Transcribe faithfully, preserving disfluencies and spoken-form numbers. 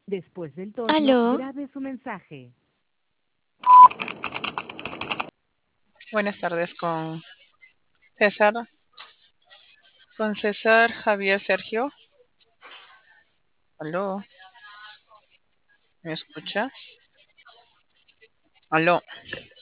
Después del tono, Aló, grabe su mensaje. Buenas tardes con César, con César Javier Sergio. Aló, ¿me escucha? Aló,